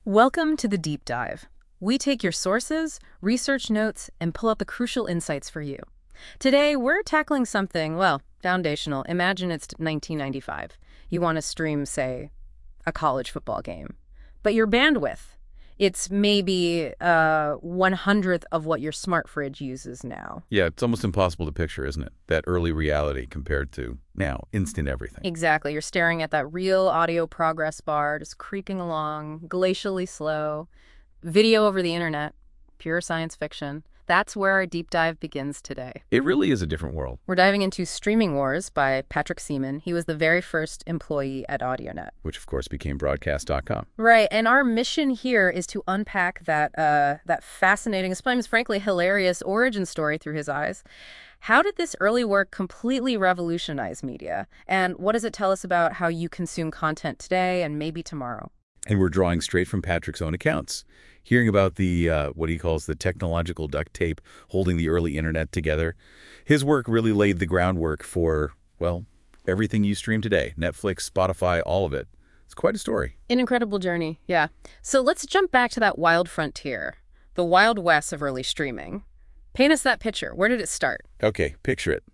Welcome to the Deep Dive. We take your sources, research notes, and pull out the crucial insights for you. Today, we're tackling something, well, foundational. Imagine it's 1995. You want to stream, say, a college football game. But your bandwidth, it's maybe 1/100th of what your smart fridge uses now. Yeah, it's almost impossible to picture, isn't it? That early reality compared to now, instant everything. Exactly. You're staring at that real audio progress bar, just creaking along, glacially slow. Video over the internet, pure science fiction. That's where our deep dive begins today. It really is a different world. We're diving into Streaming Wars by Patrick Seaman. He was the very first employee at AudioNet. Which, of course, became Broadcast.com. Right, and our mission here is to unpack that fascinating, sometimes frankly hilarious origin story through his eyes. How did this early work completely revolutionize media? And what does it tell us about how you consume content today and maybe tomorrow? And we're drawing straight from Patrick's own accounts, hearing about the what he calls the technological duct tape holding the early internet together. His work really laid the groundwork for, well, everything you stream today. Netflix, Spotify, all of it. It's quite a story. An incredible journey, yeah. So let's jump back to that wild frontier, the Wild West of early streaming. Paint us that picture. Where did it start? Okay, picture it.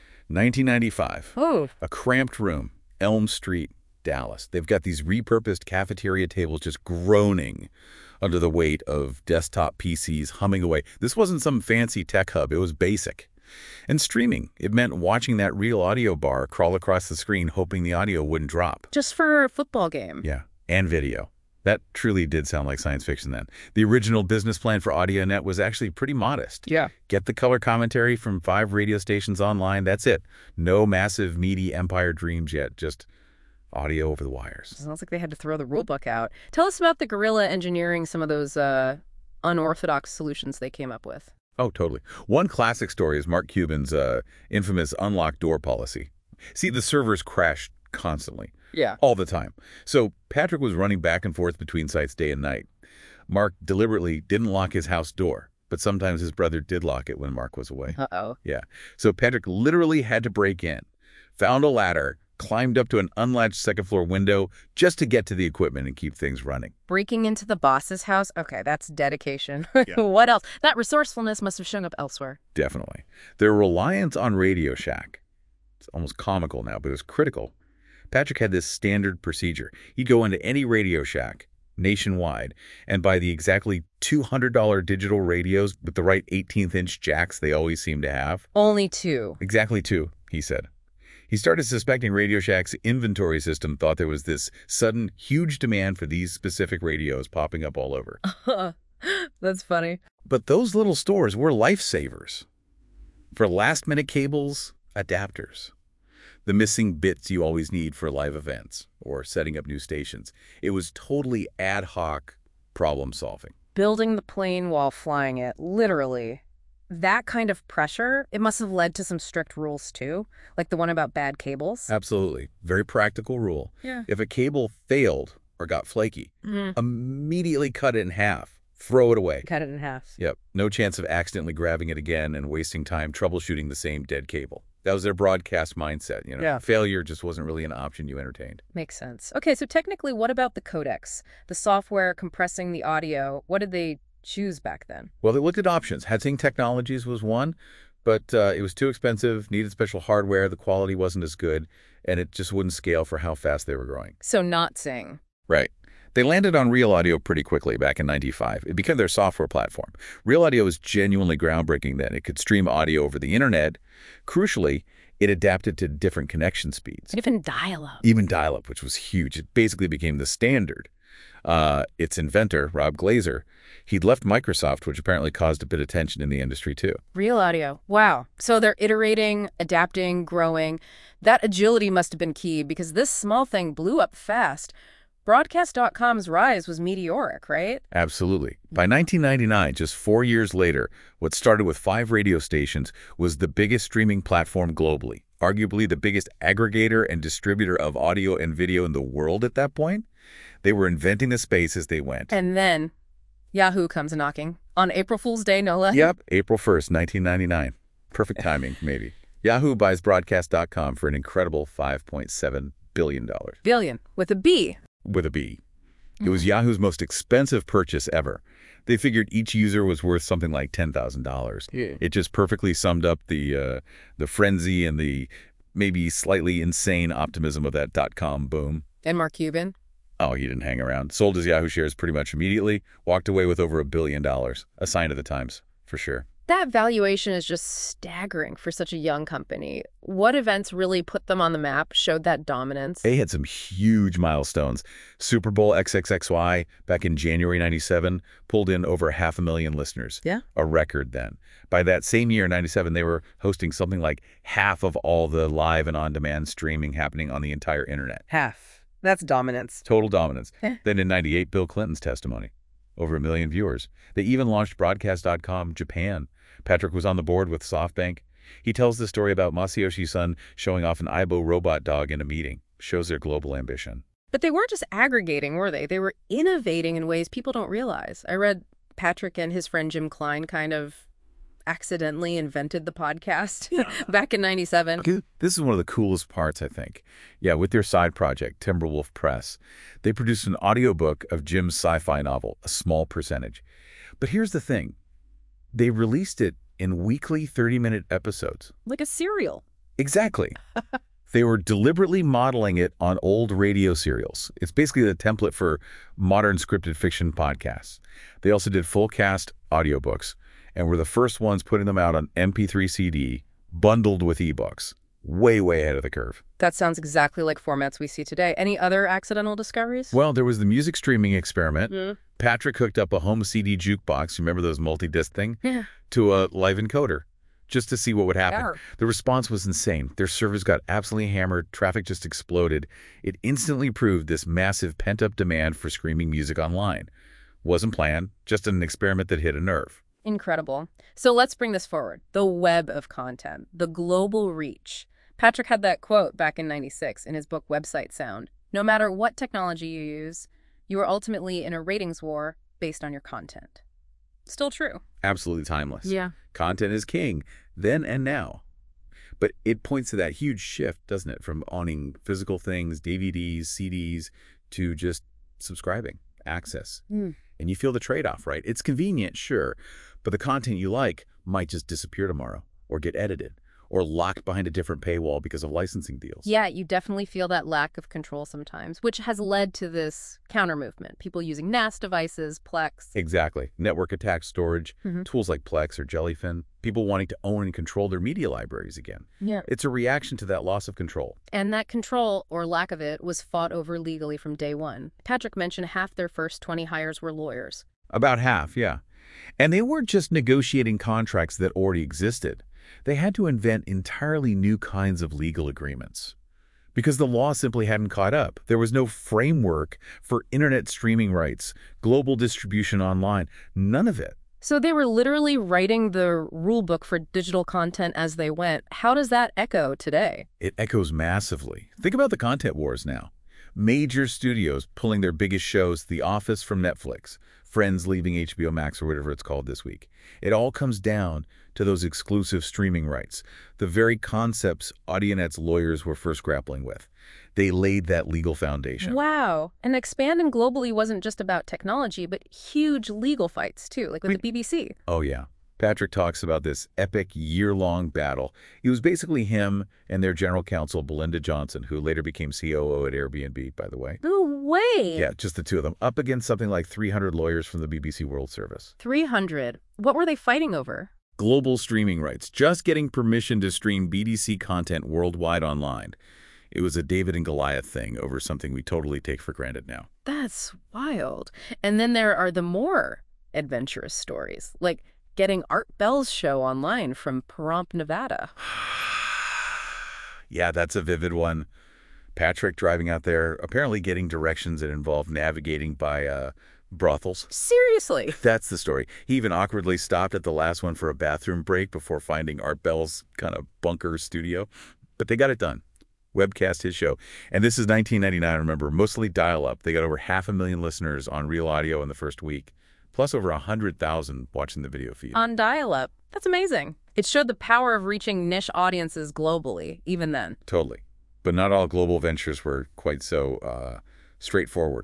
1995. Oh. A cramped room, Elm Street, Dallas. They've got these repurposed cafeteria tables just groaning under the weight of desktop PCs humming away. This wasn't some fancy tech hub. It was basic. And streaming, it meant watching that real audio bar crawl across the screen hoping the audio wouldn't drop. Just for a football game. Yeah, and video. That truly did sound like science fiction then. The original business plan for AudioNet was actually pretty modest. Yeah. Get the color commentary from 5 radio stations online. That's it. No massive, meaty empire dreams yet. Just audio over the wires. Sounds like they had to throw the rule book out. Tell us about the guerrilla engineering, some of those unorthodox solutions they came up with. Oh, totally. One classic story is Mark Cuban's infamous unlocked door policy. See, the servers crashed constantly. Yeah. All the time. So Patrick was running back and forth between sites day and night. Mark deliberately didn't lock his house door, but sometimes his brother did lock it when Mark was away. Uh-oh. Yeah. So Patrick literally had to break in, found a ladder, climbed up to an unlatched second-floor window just to get to the equipment and keep things running. Breaking into the boss's house? Okay, that's dedication. Yeah. What else? That resourcefulness must have shown up elsewhere. Definitely. Their reliance on Radio Shack, it's almost comical now, but it was critical. Patrick had this standard procedure. He'd go into any Radio Shack nationwide and buy the exactly $200 digital radios with the right 18th-inch jacks they always seem to have. Only 2. Exactly 2, he said. He started suspecting Radio Shack's inventory system thought there was this sudden, huge demand for these specific radios popping up all over. That's funny. But those little stores were lifesavers. For last-minute cables, adapters. The missing bits you always need for live events or setting up new stations. It was totally ad hoc problem solving. Building the plane while flying it, literally. That kind of pressure, it must have led to some strict rules too, like the one about bad cables. Absolutely. Very practical rule. Yeah. If a cable failed or got flaky, immediately cut it in half. Throw it away. Cut it in half. Yep. No chance of accidentally grabbing it again and wasting time troubleshooting the same dead cable. That was their broadcast mindset, you know. Yeah. Failure just wasn't really an option you entertained. Makes sense. Okay, so technically, what about the codecs? The software compressing the audio, what did they choose back then? Well, they looked at options. Hetsing Technologies was one, but it was too expensive, needed special hardware, the quality wasn't as good, and it just wouldn't scale for how fast they were growing. So not Sing. Right. They landed on Real Audio pretty quickly back in '95. It became their software platform. Real Audio was genuinely groundbreaking then. It could stream audio over the internet. Crucially, it adapted to different connection speeds. Even dial-up. Even dial-up, which was huge. It basically became the standard. Its inventor, Rob Glazer, he'd left Microsoft, which apparently caused a bit of tension in the industry too. Real Audio. Wow. So they're iterating, adapting, growing. That agility must have been key because this small thing blew up fast. Broadcast.com's rise was meteoric, right? Absolutely. By 1999, just 4 years later, what started with 5 radio stations was the biggest streaming platform globally, arguably the biggest aggregator and distributor of audio and video in the world at that point. They were inventing the space as they went. And then Yahoo comes knocking. On April Fool's Day, no less. Yep, April 1st, 1999. Perfect timing, maybe. Yahoo buys Broadcast.com for an incredible $5.7 billion. Billion, with a B. With a B. It was Yahoo's most expensive purchase ever. They figured each user was worth something like $10,000. Yeah. It just perfectly summed up the frenzy and the maybe slightly insane optimism of that .com boom. And Mark Cuban? Oh, he didn't hang around. Sold his Yahoo shares pretty much immediately, walked away with over $1 billion. A sign of the times, for sure. That valuation is just staggering for such a young company. What events really put them on the map, showed that dominance? They had some huge milestones. Super Bowl XXXY back in January 97 pulled in over 500,000 listeners. Yeah. A record then. By that same year, 97, they were hosting something like half of all the live and on-demand streaming happening on the entire internet. Half. That's dominance. Total dominance. Yeah. Then in 98, Bill Clinton's testimony. Over 1 million viewers. They even launched Broadcast.com Japan. Patrick was on the board with SoftBank. He tells the story about Masayoshi Son showing off an Aibo robot dog in a meeting. Shows their global ambition. But they weren't just aggregating, were they? They were innovating in ways people don't realize. I read Patrick and his friend Jim Klein kind of accidentally invented the podcast back in 97. This is one of the coolest parts, I think. Yeah, with their side project, Timberwolf Press, they produced an audiobook of Jim's sci-fi novel, A Small Percentage. But here's the thing. They released it in weekly 30-minute episodes. Like a serial. Exactly. They were deliberately modeling it on old radio serials. It's basically the template for modern scripted fiction podcasts. They also did full cast audiobooks and were the first ones putting them out on MP3 CD, bundled with ebooks. Way, way ahead of the curve. That sounds exactly like formats we see today. Any other accidental discoveries? Well, there was the music streaming experiment. Mm. Patrick hooked up a home CD jukebox, remember those multi-disc thing? Yeah. To a live encoder, just to see what would happen. Yeah. The response was insane. Their servers got absolutely hammered. Traffic just exploded. It instantly proved this massive pent-up demand for streaming music online. Wasn't planned, just an experiment that hit a nerve. Incredible. So let's bring this forward. The web of content, the global reach. Patrick had that quote back in 96 in his book Website Sound. No matter what technology you use, you are ultimately in a ratings war based on your content. Still true. Absolutely timeless. Yeah. Content is king, then and now. But it points to that huge shift, doesn't it, from owning physical things, DVDs, CDs, to just subscribing, access. Mm. And you feel the trade-off, right? It's convenient, sure, but the content you like might just disappear tomorrow or get edited or locked behind a different paywall because of licensing deals. Yeah, you definitely feel that lack of control sometimes, which has led to this counter movement. People using NAS devices, Plex. Exactly. Network attached storage, tools like Plex or Jellyfin, people wanting to own and control their media libraries again. Yeah. It's a reaction to that loss of control. And that control, or lack of it, was fought over legally from day one. Patrick mentioned half their first 20 hires were lawyers. About half, yeah. And they weren't just negotiating contracts that already existed. They had to invent entirely new kinds of legal agreements. Because the law simply hadn't caught up. There was no framework for internet streaming rights, global distribution online, none of it. So they were literally writing the rule book for digital content as they went. How does that echo today? It echoes massively. Think about the content wars now. Major studios pulling their biggest shows, The Office from Netflix, Friends leaving HBO Max or whatever it's called this week. It all comes down to those exclusive streaming rights, the very concepts Audionet's lawyers were first grappling with. They laid that legal foundation. Wow. And expanding globally wasn't just about technology, but huge legal fights, too, like with the BBC. Oh, yeah. Patrick talks about this epic year-long battle. It was basically him and their general counsel, Belinda Johnson, who later became COO at Airbnb, by the way. No way. Yeah, just the two of them, up against something like 300 lawyers from the BBC World Service. 300. What were they fighting over? Global streaming rights, just getting permission to stream BDC content worldwide online. It was a David and Goliath thing over something we totally take for granted now. That's wild. And then there are the more adventurous stories, like getting Art Bell's show online from Pahrump, Nevada. Yeah, that's a vivid one. Patrick driving out there, apparently getting directions that involve navigating by brothels. Seriously? That's the story. He even awkwardly stopped at the last one for a bathroom break before finding Art Bell's kind of bunker studio. But they got it done. Webcast his show. And this is 1999, remember, mostly dial-up. They got over 500,000 listeners on Real Audio in the first week, plus over 100,000 watching the video feed. On dial-up. That's amazing. It showed the power of reaching niche audiences globally, even then. Totally. But not all global ventures were quite so straightforward.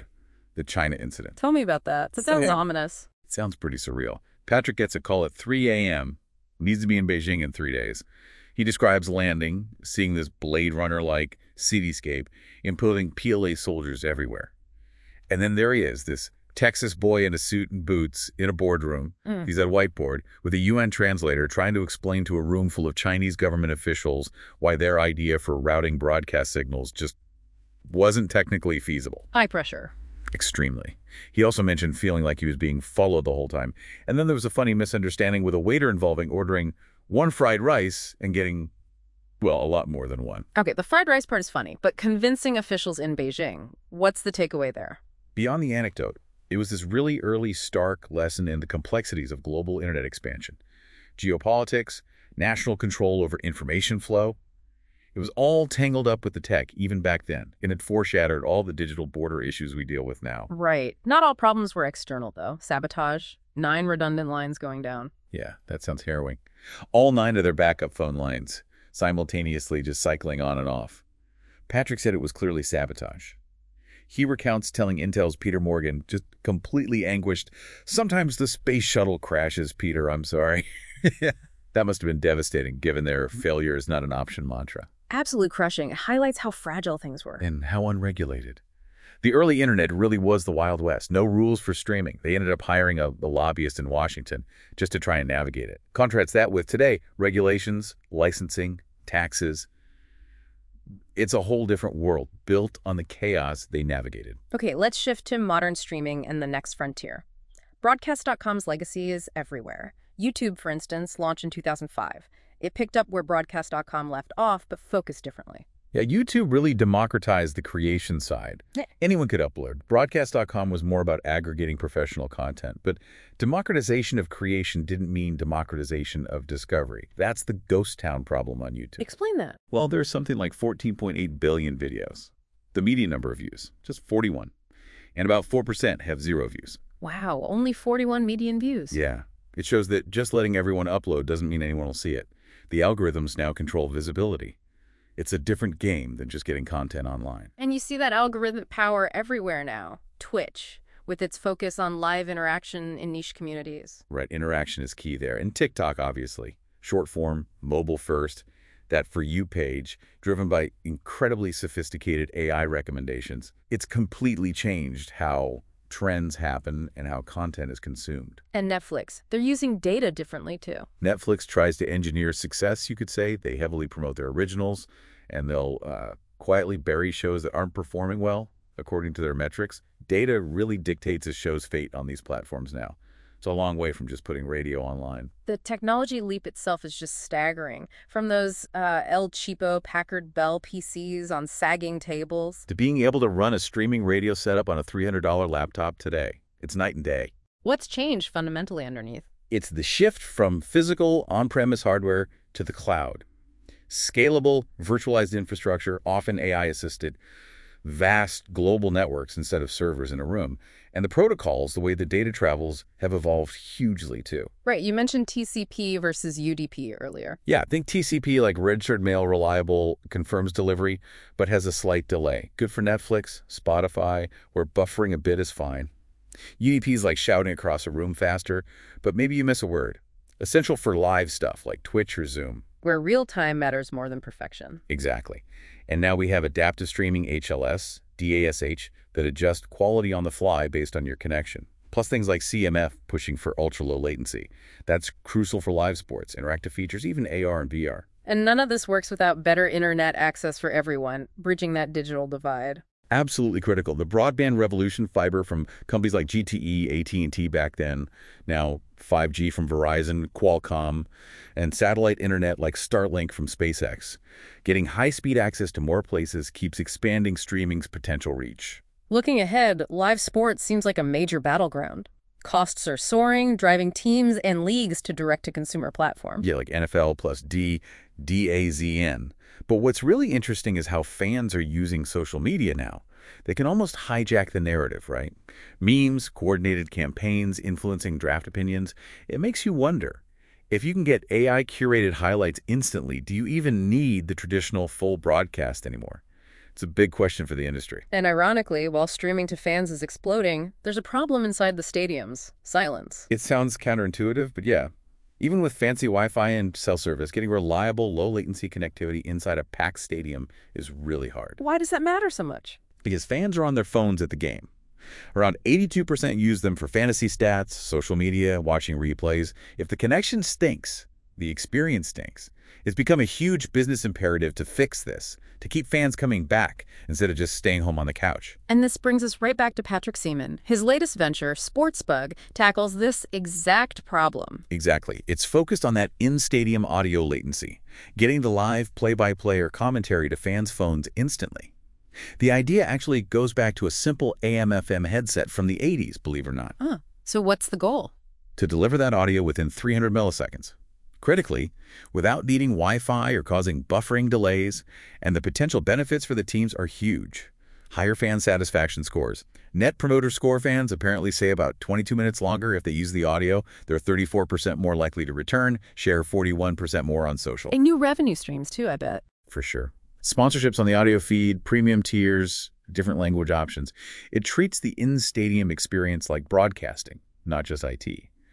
the China incident. Tell me about that. That sounds Yeah. ominous. It sounds pretty surreal. Patrick gets a call at 3 a.m., needs to be in Beijing in 3 days. He describes landing, seeing this Blade Runner-like cityscape, and putting PLA soldiers everywhere. And then there he is, this Texas boy in a suit and boots in a boardroom. He's at a whiteboard with a UN translator trying to explain to a room full of Chinese government officials why their idea for routing broadcast signals just wasn't technically feasible. High pressure. Extremely. He also mentioned feeling like he was being followed the whole time. And then there was a funny misunderstanding with a waiter involving ordering one fried rice and getting, well, a lot more than one. Okay, the fried rice part is funny, but convincing officials in Beijing, what's the takeaway there? Beyond the anecdote, it was this really early, stark lesson in the complexities of global internet expansion. Geopolitics, national control over information flow. It was all tangled up with the tech, even back then, and it foreshadowed all the digital border issues we deal with now. Right. Not all problems were external, though. Sabotage, 9 redundant lines going down. Yeah, that sounds harrowing. All 9 of their backup phone lines, simultaneously just cycling on and off. Patrick said it was clearly sabotage. He recounts telling Intel's Peter Morgan, just completely anguished, "Sometimes the space shuttle crashes, Peter, I'm sorry." That must have been devastating, given their failure is not an option mantra. Absolute crushing. It highlights how fragile things were. And how unregulated. The early internet really was the Wild West. No rules for streaming. They ended up hiring a lobbyist in Washington just to try and navigate it. Contrast that with today, regulations, licensing, taxes. It's a whole different world built on the chaos they navigated. Okay, let's shift to modern streaming and the next frontier. Broadcast.com's legacy is everywhere. YouTube, for instance, launched in 2005. It picked up where Broadcast.com left off, but focused differently. Yeah, YouTube really democratized the creation side. Yeah. Anyone could upload. Broadcast.com was more about aggregating professional content, but democratization of creation didn't mean democratization of discovery. That's the ghost town problem on YouTube. Explain that. Well, there's something like 14.8 billion videos. The median number of views, just 41. And about 4% have 0 views. Wow, only 41 median views. Yeah. It shows that just letting everyone upload doesn't mean anyone will see it. The algorithms now control visibility. It's a different game than just getting content online. And you see that algorithmic power everywhere now. Twitch, with its focus on live interaction in niche communities. Right, interaction is key there. And TikTok, obviously. Short form, mobile first. That For You page, driven by incredibly sophisticated AI recommendations. It's completely changed how trends happen and how content is consumed. And Netflix. They're using data differently, too. Netflix tries to engineer success, you could say. They heavily promote their originals, and they'll quietly bury shows that aren't performing well, according to their metrics. Data really dictates a show's fate on these platforms now. It's a long way from just putting radio online. The technology leap itself is just staggering. From those El Cheapo Packard Bell PCs on sagging tables. To being able to run a streaming radio setup on a $300 laptop today. It's night and day. What's changed fundamentally underneath? It's the shift from physical on-premise hardware to the cloud. Scalable, virtualized infrastructure, often AI-assisted, vast global networks instead of servers in a room. And the protocols, the way the data travels, have evolved hugely too. Right, you mentioned TCP versus UDP earlier. Yeah, think TCP like registered mail reliable, confirms delivery, but has a slight delay. Good for Netflix, Spotify, where buffering a bit is fine. UDP is like shouting across a room faster, but maybe you miss a word. Essential for live stuff like Twitch or Zoom. Where real time matters more than perfection. Exactly. And now we have adaptive streaming HLS, DASH, that adjust quality on the fly based on your connection. Plus things like CMF pushing for ultra-low latency. That's crucial for live sports, interactive features, even AR and VR. And none of this works without better internet access for everyone, bridging that digital divide. Absolutely critical. The broadband revolution, fiber from companies like GTE, AT&T back then, now 5G from Verizon, Qualcomm, and satellite internet like Starlink from SpaceX. Getting high-speed access to more places keeps expanding streaming's potential reach. Looking ahead, live sports seems like a major battleground. Costs are soaring, driving teams and leagues to direct-to-consumer platforms. Yeah, like NFL plus DAZN. But what's really interesting is how fans are using social media now. They can almost hijack the narrative, right? Memes, coordinated campaigns, influencing draft opinions. It makes you wonder, if you can get AI-curated highlights instantly, do you even need the traditional full broadcast anymore? It's a big question for the industry. And ironically, while streaming to fans is exploding, there's a problem inside the stadiums: silence. It sounds counterintuitive, but yeah. Even with fancy Wi-Fi and cell service, getting reliable, low-latency connectivity inside a packed stadium is really hard. Why does that matter so much? Because fans are on their phones at the game. Around 82% use them for fantasy stats, social media, watching replays. If the connection stinks, the experience stinks. It's become a huge business imperative to fix this, to keep fans coming back instead of just staying home on the couch. And this brings us right back to Patrick Seaman. His latest venture, Sportsbug, tackles this exact problem. Exactly. It's focused on that in-stadium audio latency, getting the live play-by-play or commentary to fans' phones instantly. The idea actually goes back to a simple AM/FM headset from the 80s, believe it or not. So what's the goal? To deliver that audio within 300 milliseconds. Critically, without needing Wi-Fi or causing buffering delays, and the potential benefits for the teams are huge. Higher fan satisfaction scores. Net Promoter Score fans apparently say about 22 minutes longer if they use the audio. They're 34% more likely to return, share 41% more on social. And new revenue streams too, I bet. For sure. Sponsorships on the audio feed, premium tiers, different language options. It treats the in-stadium experience like broadcasting, not just IT.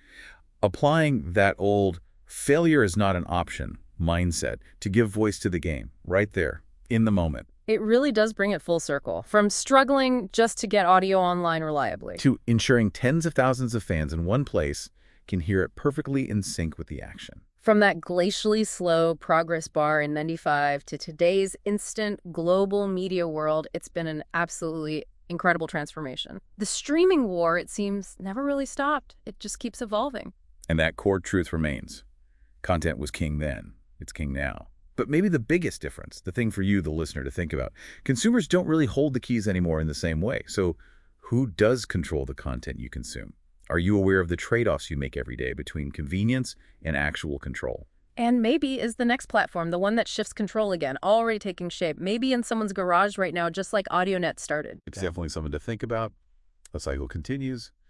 Applying that old failure is not an option mindset to give voice to the game, right there, in the moment. It really does bring it full circle, from struggling just to get audio online reliably, To ensuring tens of thousands of fans in one place can hear it perfectly in sync with the action. from that glacially slow progress bar in '95 to today's instant global media world. It's been an absolutely incredible transformation. The streaming war, it seems, never really stopped. It just keeps evolving. And that core truth remains. Content was king then. It's king now. But maybe the biggest difference, the thing for you, the listener, to think about, consumers don't really hold the keys anymore in the same way. So who does control the content you consume? Are you aware of the trade-offs you make every day between convenience and actual control? And maybe is the next platform, the one that shifts control again, already taking shape, maybe in someone's garage right now, just like AudioNet started. It's definitely something to think about. The cycle continues.